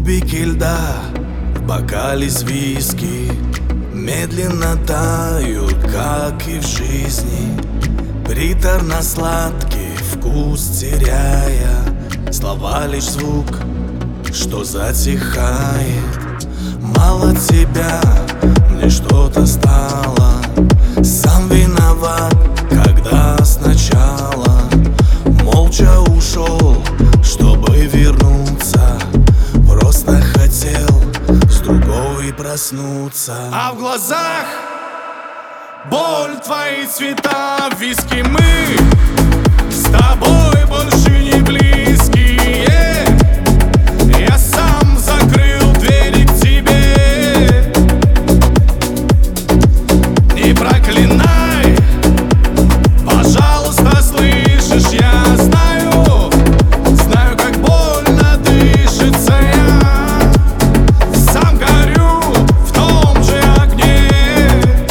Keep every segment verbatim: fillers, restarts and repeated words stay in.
Кубики льда в бокале с виски медленно тают, как и в жизни, приторно-сладкий вкус теряя. Слова лишь звук, что затихает. Мало тебя, мне что-то стало. Сам виноват, когда сначала молча ушел, чтобы вернуться. Просто хотел с другой проснуться. А в глазах боль, твои цвета, виски. Мы с тобой больше не близкие. Я сам закрыл двери к тебе. Не проклинай, пожалуйста, слышишь? Я знаю, знаю, как больно дышится. Я сам горю в том же огне.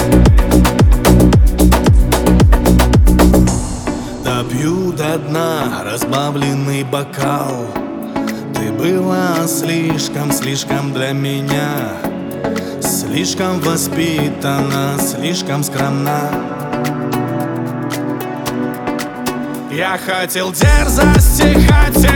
Допью до дна разбавленный бокал. Ты была слишком, слишком для меня. Слишком воспитана, слишком скромна. Я хотел дерзости, хотел